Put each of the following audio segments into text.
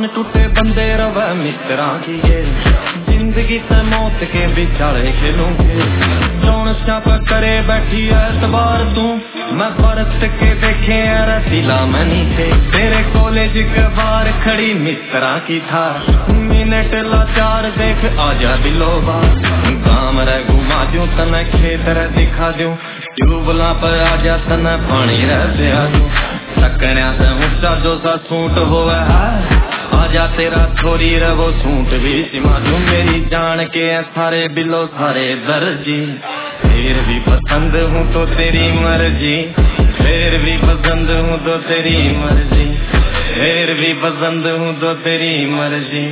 मान टूटे बंदे रवे मित्रा की ये जिंदगी से मौत के बिचारे खेलूंगे जौन स्याप करे बैठी एतबार तू मैं बरत के देखे रसीला मनी थे तेरे कॉलेज के बार खड़ी मित्रा की था मिनट लाचार देख आजा दिलोबा गाँव रह घुमा दूं तने खेत रह दिखा दूं ट्यूबला पर आजा तने पानी रह दिया दूं सकन्या से ऊंचा जो सा सूट होवे आजा तेरा छोरी रे वो सूट भी सिमा दूं मेरी जान के सारे बिलो सारे दर्जी फिर भी पसंद हूँ तो तेरी मर्जी फिर भी पसंद हूँ तो तेरी मर्जी फिर भी पसंद हूँ तो तेरी मर्जी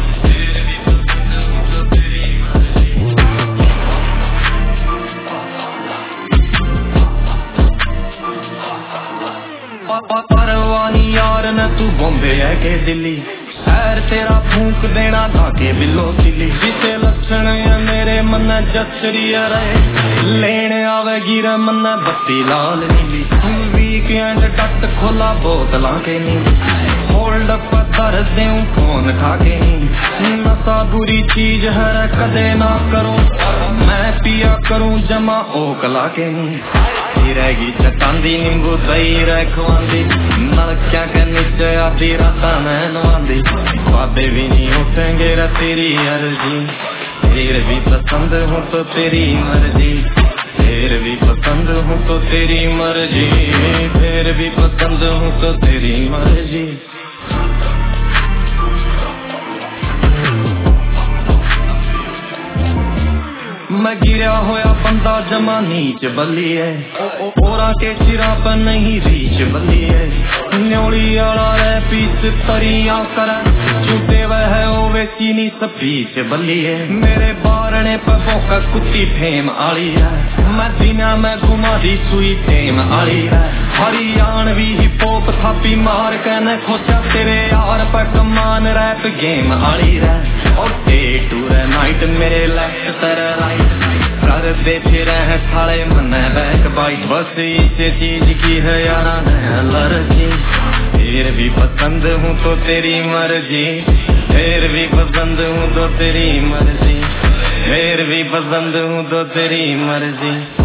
परवानी यार न तू बॉम्बे है के दिल्ली शहर तेरा फूंक देना था के बिलो दिल्ली जिसे लक्षण है मेरे मन जचरी रहे लेने आवेगी रे मन बत्ती लाल नीली वीकेंड डट खोला बोतला के नी होल्ड अप कर देऊं फोन खा के नी नशा बुरी चीज है कदे ना करूं मैं पिया करूं जमा ओकला के नी रहेगी चटांदी नींबू दही रखवांदी नलक्या के नीचे आधी रात नहनवांदी बाबे भी नहीं उठेंगे रे तेरी अर्जी फिर भी पसंद हूँ तो तेरी मर्जी फिर भी पसंद हूँ तो तेरी मर्जी फिर भी पसंद हूँ तो तेरी मर्जी मैं गिरा होया बंदा जमा नीच बल्ली है ओरा के चिरा पर नहीं रीच बल्ली है न्योड़ी आला रे पीछ तरिया कर छूटे वह ओवे चीनी सपीच बल्ली है मेरे बारने पर बोका कुत्ती फेम आली है मैं दिना में घुमा दी सुई फेम आली है हरियाणवी हिप हॉप थापी मार के न खोचा तेरे यार पर कमान रैप गेम आली है और डे टू नाइट मेरे लेफ्ट तेरे राइट कर दे फिर है साले मन बैक बाइट बस इसे चीज की है यारा एलर्जी फिर भी पसंद हूँ तो तेरी मर्जी फिर भी पसंद हूँ तो तेरी मर्जी फिर भी पसंद हूँ तो तेरी मर्जी